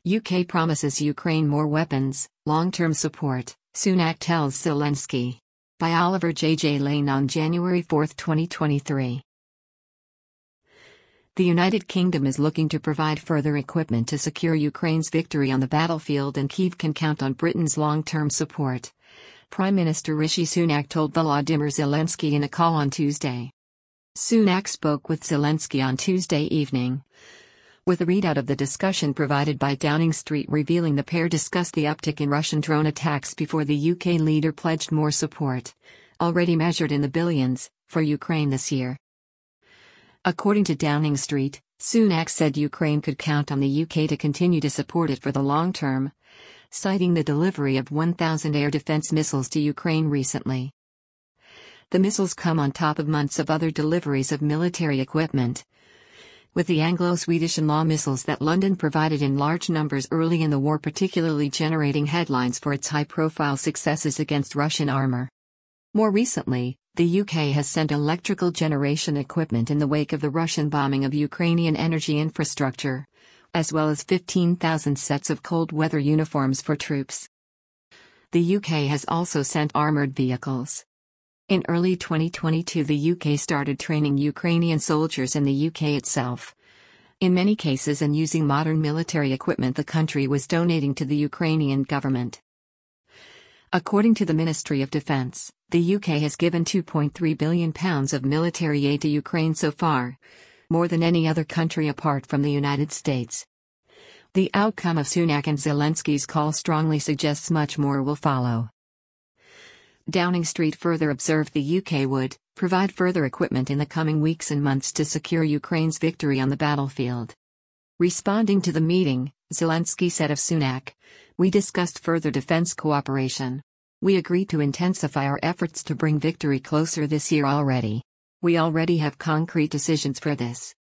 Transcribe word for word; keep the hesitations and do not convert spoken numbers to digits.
U K promises Ukraine more weapons, long-term support, Sunak tells Zelensky. By Oliver J. J. Lane on January fourth, twenty twenty-three. The United Kingdom is looking to provide further equipment to secure Ukraine's victory on the battlefield, and Kyiv can count on Britain's long-term support. Prime Minister Rishi Sunak told Volodymyr Zelensky in a call on Tuesday. Sunak spoke with Zelensky on Tuesday evening, with a readout of the discussion provided by Downing Street revealing the pair discussed the uptick in Russian drone attacks before the U K leader pledged more support, already measured in the billions, for Ukraine this year. According to Downing Street, Sunak said Ukraine could count on the U K to continue to support it for the long term, citing the delivery of one thousand air defense missiles to Ukraine recently. The missiles come on top of months of other deliveries of military equipment, with the Anglo-Swedish and Law missiles that London provided in large numbers early in the war particularly generating headlines for its high-profile successes against Russian armor. More recently, the U K has sent electrical generation equipment in the wake of the Russian bombing of Ukrainian energy infrastructure, as well as fifteen thousand sets of cold weather uniforms for troops. The U K has also sent armored vehicles. In early twenty twenty-two, the U K started training Ukrainian soldiers in the U K itself. In many cases, and using modern military equipment the country was donating to the Ukrainian government. According to the Ministry of Defence, the U K has given two point three billion pounds of military aid to Ukraine so far, more than any other country apart from the United States. The outcome of Sunak and Zelensky's call strongly suggests much more will follow. Downing Street further observed the U K would provide further equipment in the coming weeks and months to secure Ukraine's victory on the battlefield. Responding to the meeting, Zelensky said of Sunak, "We discussed further defense cooperation. We agreed to intensify our efforts to bring victory closer this year already. We already have concrete decisions for this."